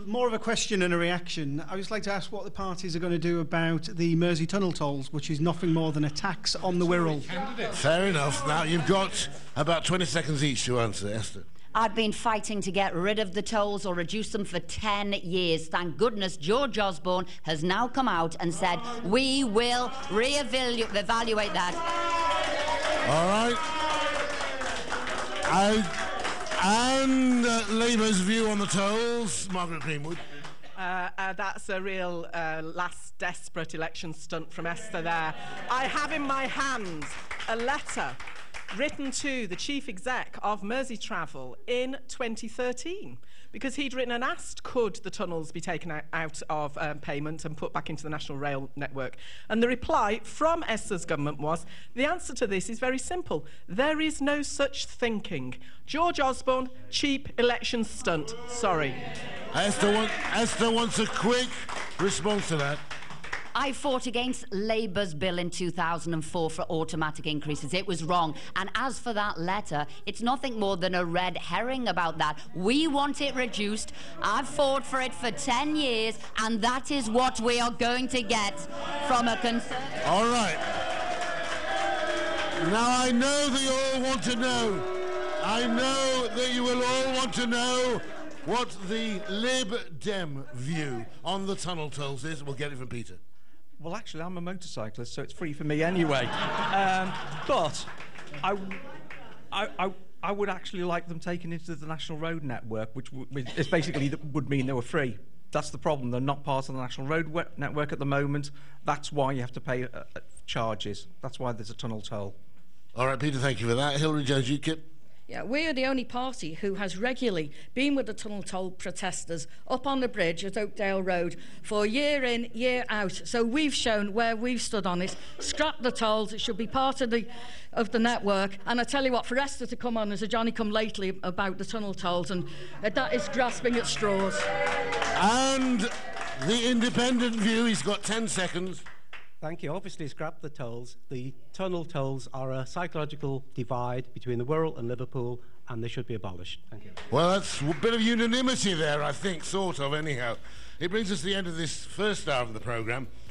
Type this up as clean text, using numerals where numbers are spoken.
more of a question and a reaction. I would just like to ask what the parties are going to do about the Mersey Tunnel tolls, which is nothing more than a tax on the Wirral. Fair enough. Now, you've got about 20 seconds each to answer, Esther. I've been fighting to get rid of the tolls or reduce them for 10 years. Thank goodness George Osborne has now come out and said we will evaluate that. All right. And Labour's view on the tolls, Margaret Greenwood. That's a real last desperate election stunt from Esther there. I have in my hands a letter written to the chief exec of Mersey Travel in 2013, because he'd written and asked could the tunnels be taken out of payment and put back into the National Rail network. And the reply from Esther's government was, the answer to this is very simple. There is no such thinking. George Osborne, cheap election stunt. Sorry. Esther wants a quick response to that. I fought against Labour's bill in 2004 for automatic increases. It was wrong. And as for that letter, it's nothing more than a red herring about that. We want it reduced. I've fought for it for 10 years, and that is what we are going to get from a Conservative. All right. Now, I know that you all want to know. I know that you will all want to know what the Lib Dem view on the tunnel tolls is. We'll get it from Peter. Well, actually, I'm a motorcyclist, so it's free for me anyway. But I would actually like them taken into the National Road Network, which is basically would mean they were free. That's the problem. They're not part of the National Road Network at the moment. That's why you have to pay charges. That's why there's a tunnel toll. All right, Peter, thank you for that. Hilary Jones, UKIP. Yeah, we are the only party who has regularly been with the tunnel toll protesters up on the bridge at Oakdale Road for year in, year out. So we've shown where we've stood on it. Scrap the tolls. It should be part of the network. And I tell you what, for Esther to come on as a Johnny-come-lately about the tunnel tolls, and that is grasping at straws. And the independent view, he's got 10 seconds. Thank you. Obviously, scrap the tolls. The tunnel tolls are a psychological divide between the Wirral and Liverpool, and they should be abolished. Thank you. Well, that's a bit of unanimity there, I think, sort of, anyhow. It brings us to the end of this first hour of the programme.